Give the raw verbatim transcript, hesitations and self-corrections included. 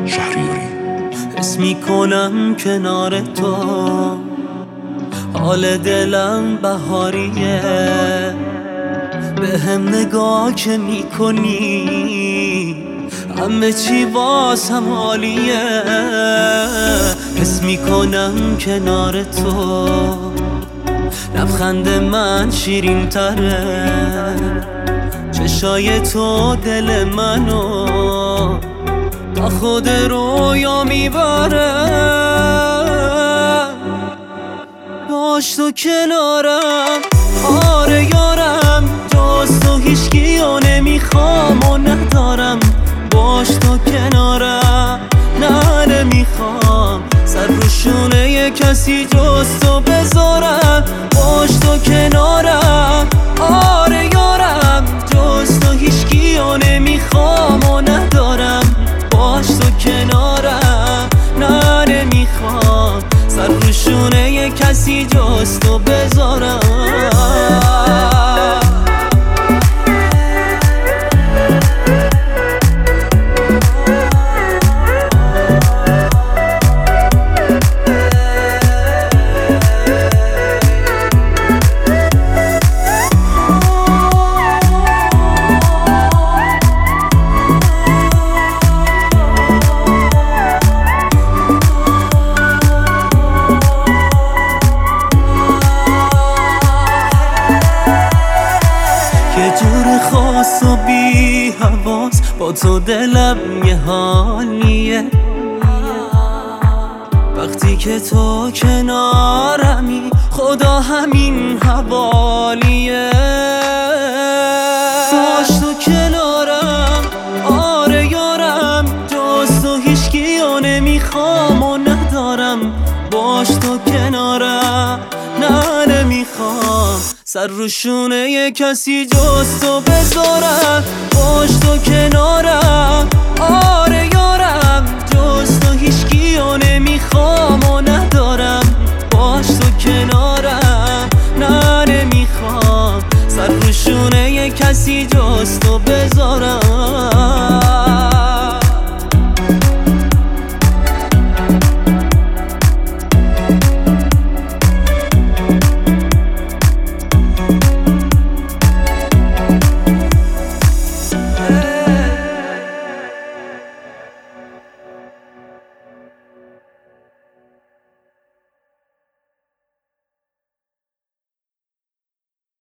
شهریاری. حس میکنم کنار تو حال دلم بهاریه، به هم نگاه که میکنی همه چی واسم عالیه. حس میکنم کنار تو لبخند من شیرین تره، چشای تو دل منو تا خود رویا میبره. داشت تو کنارم آره یارم، جز تو هیچکیو نمیخوام و ندارم. باش تو کنارم نه نمیخوام سر رو شونه یه کسی جز تو بذارم. باش تو کنارم آره یارم، جز تو هیچکیو نمیخوام و ندارم. باش تو کنارم نه نمیخوام سر رو شونه یه کسی جز تو بذارم. خاص و بی حواس با تو دلم یه حالیه، وقتی که تو کنارمی خدا همین حوالیه. باش تو کنارم آره یارم، جز تو هیچکیو نمیخوام و ندارم. باش تو کنارم نه نمیخوام سر رو شونه یه کسی جز تو بذارم. باش تو کنارم